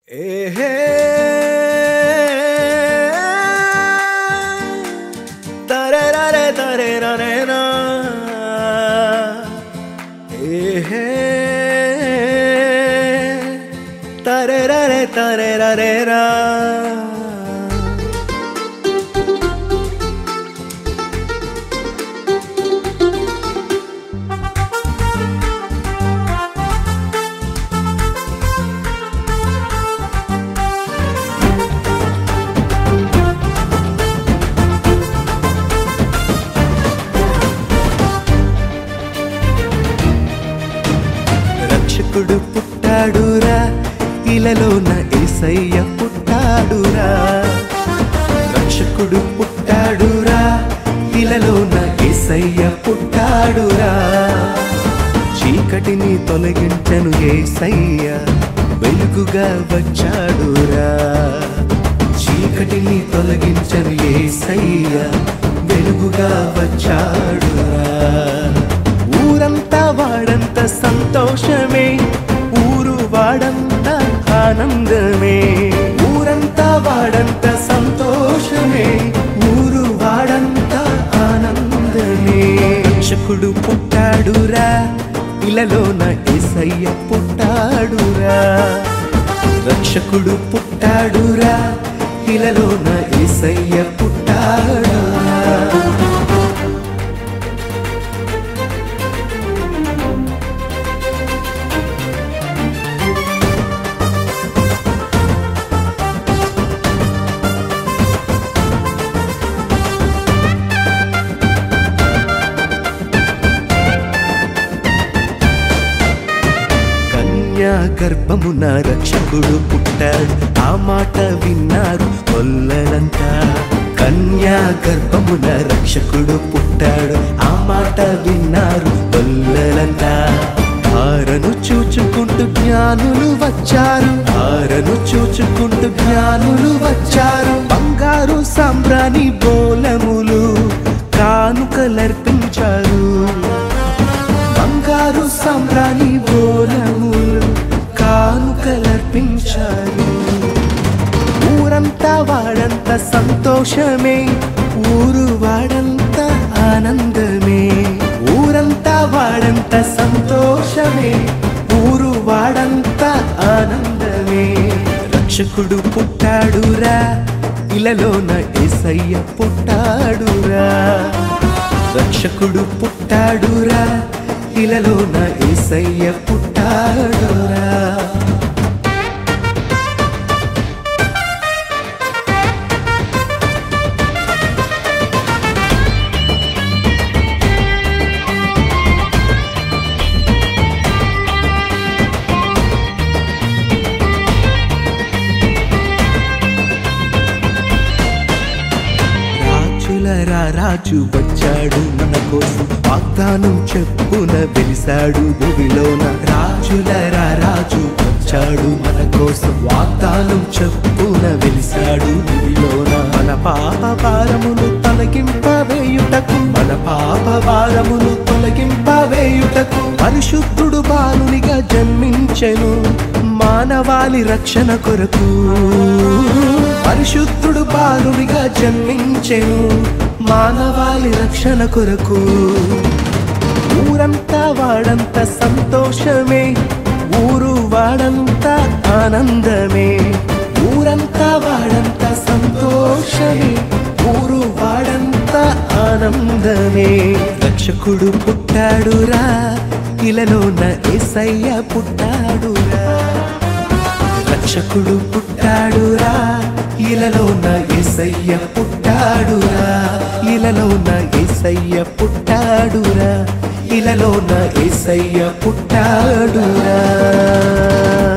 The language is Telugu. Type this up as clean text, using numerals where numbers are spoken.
ఏహే తరరరే తరేరరేనా ఏహే తరరరే తరేరరేరా రక్షకుడు పుట్టాడురా ఇలలోన యేసయ్య పుట్టాడురా రక్షకుడు పుట్టాడురా ఇలలోన యేసయ్య పుట్టాడురా చీకటిని తొలగించను యేసయ్య వెలుగుగా వచ్చాడురా చీకటిని తొలగించను యేసయ్య వెలుగుగా వచ్చాడురా ఊరంతా వాడంత సంతోషమే ఊరు వాడంత ఆనందమే ఊరంతా వాడంత సంతోషమే ఊరు వాడంత ఆనందమే రక్షకుడు పుట్టాడురా ఇలలోన యేసయ్య పుట్టాడురా రక్షకుడు పుట్టాడురా ఇలలోన యేసయ్య పుట్టాడురా గర్భమున రక్షకుడు పుట్టాడు ఆ మాట విన్నారు కొల్లలంతా కన్యా గర్భమున రక్షకుడు పుట్టాడు ఆ మాట విన్నారు కొల్లలంతా ఆరను చూచుకుంటూ జ్ఞానులు వచ్చారు ఆరను చూచుకుంటూ జ్ఞానులు వచ్చారు బంగారు సాంబ్రాణి బోలములు కానుకలర్పించారు బంగారు సాంబ్రాణి బోలములు కానుకలర్పించారు ఊరంతా వాడంత సంతోషమే ఊరు వాడంత ఆనందమే ఊరంతా వాడంత సంతోషమే ఊరు వాడంత ఆనందమే రక్షకుడు పుట్టాడురా ఇలలోన యేసయ్య పుట్టాడురా రక్షకుడు పుట్టాడురా ఇలలోన యేసయ్య పుట్టాడురా రాజు వచ్చాడు మన కోసం వాగ్దానం చెప్పున వెలిసాడు భూమిలోన రాజు వచ్చాడు మన కోసం వాగ్దానం చెప్పున వెలిసాడు భూమిలోన మన పాప భారమును తొలగింపవేయుటకు మన పాప భారమును తొలగింపవేయుటకు పరిశుద్ధుడు బాలునిగా జన్మించెను మానవాళి రక్షణ కొరకు పరిశుద్ధుడు బాలునిగా జన్మించెను మానవాళి రక్షణ కొరకు ఊరంతా వాడంత సంతోషమే ఊరు వాడంత ఆనందమే ఊరంతా వాడంత సంతోషమే ఊరు వాడంత ఆనందమే రక్షకుడు పుట్టాడురా ఇలలోన యేసయ్య పుట్టాడురా రక్షకుడు పుట్టాడురా ఇలలోన యేసయ్య పుట్టాడురా ఇలలోన యేసయ్య పుట్టాడురా ఇలలోన యేసయ్య పుట్టాడురా